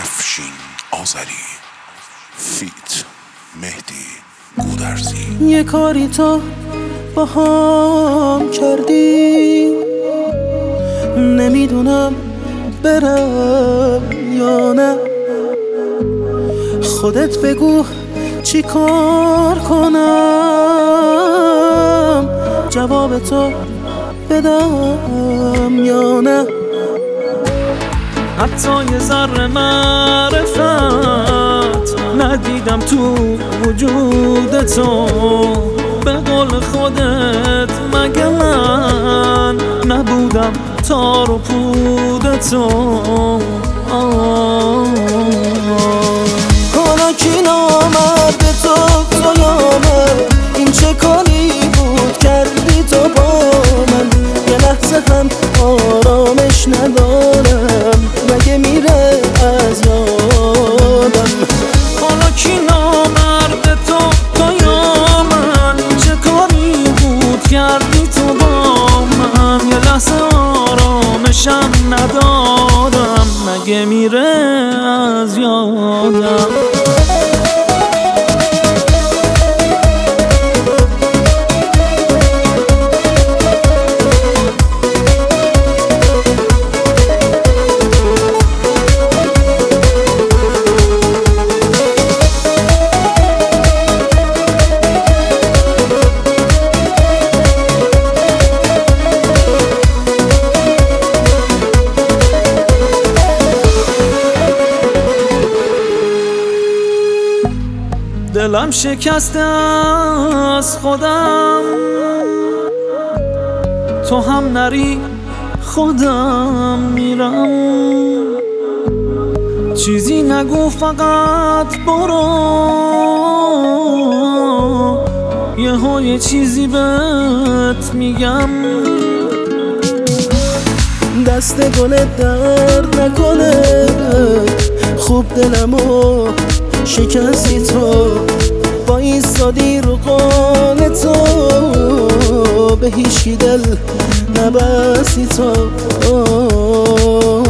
افشین آذری فیت مهدی گودرزی. یه کاری تو با هم کردی، نمیدونم برم یا نه. خودت بگو چی کار کنم، جواب تو بدم یا نه. حتی یه ذره معرفت ندیدم تو وجود تو، به قول خودت مگه من نبودم تار و پود تو. حالا کی نامرد تو یامه، این چه کاری بود کردی تو با من؟ یه لحظه هم آرامش ندارم، مگه میره از یادم. حالا کی نامرد تو یا من، این چه کاری بود کردی تو با من؟ یه لحظه آرامشم ندارم، مگه میره از یادم. دلم شکسته از خودم، تو هم نری خودم میرم. چیزی نگو فقط برو، یه چیزی بهت میگم. دست گلت درد نکنه، خوب دلمو شکستی تو، با ایستادی رو قول تو، به هیچی دل نبستی تو.